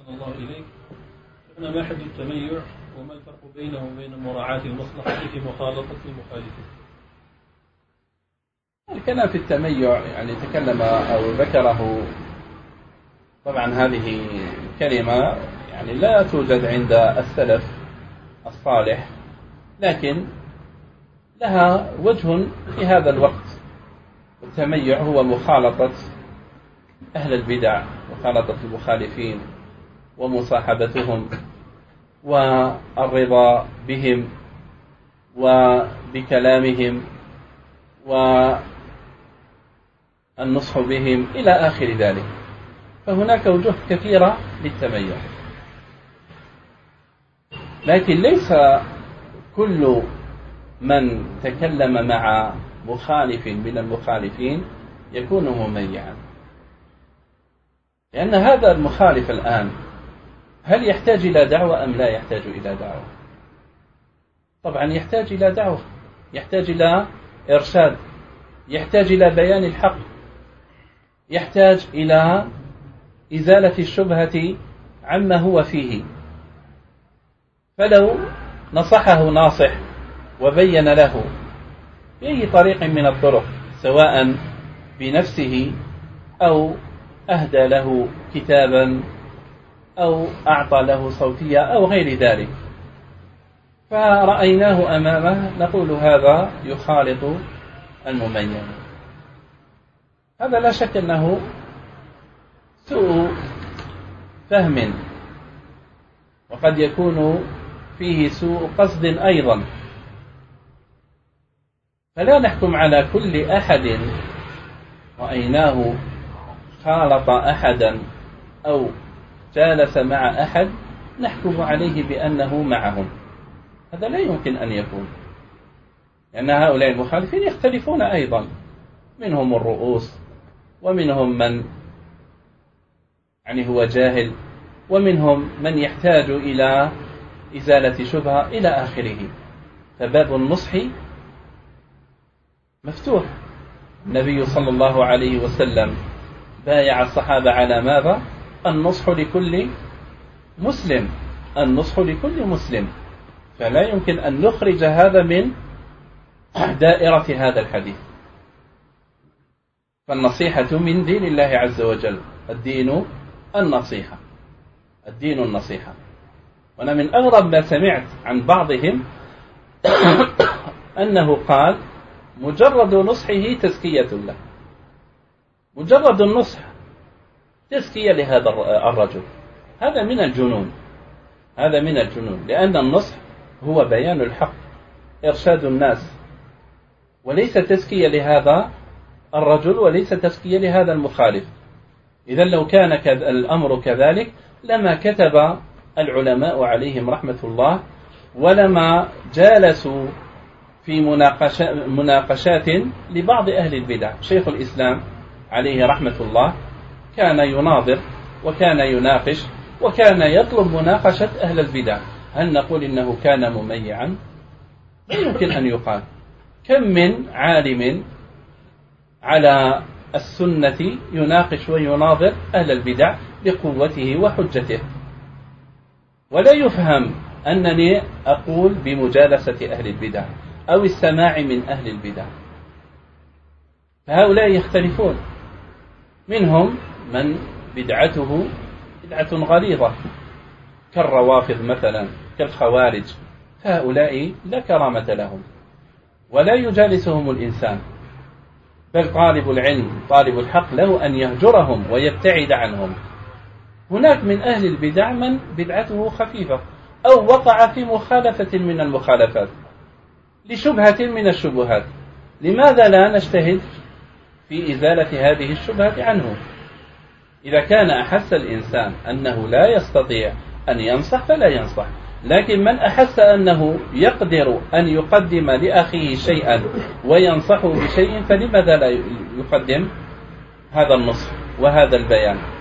الله إليك. شفنا ما حد التميع وما الفرق بينه وبين مراعاة المصلحة في مخالطة المخالفين؟ الكلام في التميع يعني تكلم أو ذكره، طبعا هذه الكلمة يعني لا توجد عند السلف الصالح، لكن لها وجه في هذا الوقت. التميع هو مخالطة أهل البدع، مخالطة المخالفين ومصاحبتهم والرضا بهم وبكلامهم والنصح بهم إلى آخر ذلك. فهناك وجوه كثيرة للتميع، لكن ليس كل من تكلم مع مخالف من المخالفين يكون مميعا، لأن هذا المخالف الآن هل يحتاج إلى دعوة أم لا يحتاج إلى دعوة؟ طبعا يحتاج إلى دعوة، يحتاج إلى إرشاد، يحتاج إلى بيان الحق، يحتاج إلى إزالة الشبهة عما هو فيه. فلو نصحه ناصح وبين له بأي طريق من الطرق، سواء بنفسه أو أهدى له كتابا أو أعطى له صوتية أو غير ذلك، فرأيناه أمامه نقول هذا يخالط المميع. هذا لا شك أنه سوء فهم، وقد يكون فيه سوء قصد أيضا. فلا نحكم على كل أحد رأيناه خالط أحدا أو جالس مع أحد نحكم عليه بأنه معهم، هذا لا يمكن أن يكون، لأن هؤلاء المخالفين يختلفون أيضا، منهم الرؤوس ومنهم من يعني هو جاهل ومنهم من يحتاج إلى إزالة شبهة إلى آخره. فباب النصح مفتوح. النبي صلى الله عليه وسلم بايع الصحابة على ماذا؟ النصح لكل مسلم، النصح لكل مسلم، فلا يمكن أن نخرج هذا من دائرة هذا الحديث. فالنصيحة من دين الله عز وجل، الدين النصيحة، الدين النصيحة. وأنا من أغرب ما سمعت عن بعضهم أنه قال مجرد نصحه تزكية له، مجرد النصح تزكية لهذا الرجل. هذا من الجنون، هذا من الجنون، لأن النصح هو بيان الحق، إرشاد الناس، وليس تزكية لهذا الرجل وليس تزكية لهذا المخالف. إذا لو كان الأمر كذلك لما كتب العلماء عليهم رحمة الله، ولما جالسوا في مناقشات لبعض أهل البدع. شيخ الإسلام عليه رحمة الله كان يناظر وكان يناقش وكان يطلب مناقشة أهل البدع. هل نقول إنه كان مميعا؟ لا يمكن أن يقال. كم من عالم على السنة يناقش ويناظر أهل البدع بقوته وحجته، ولا يفهم أنني أقول بمجالسة أهل البدع أو السماع من أهل البدع. فهؤلاء يختلفون، منهم من بدعته بدعة غليظة كالروافض مثلا، كالخوارج، فهؤلاء لا كرامة لهم ولا يجالسهم الإنسان، بل طالب العلم طالب الحق له أن يهجرهم ويبتعد عنهم. هناك من أهل البدع من بدعته خفيفة أو وقع في مخالفة من المخالفات لشبهة من الشبهات، لماذا لا نجتهد في إزالة هذه الشبهة عنه؟ إذا كان أحس الإنسان أنه لا يستطيع أن ينصح فلا ينصح، لكن من أحس أنه يقدر أن يقدم لأخيه شيئا وينصحه بشيء فلماذا لا يقدم هذا النصح وهذا البيان؟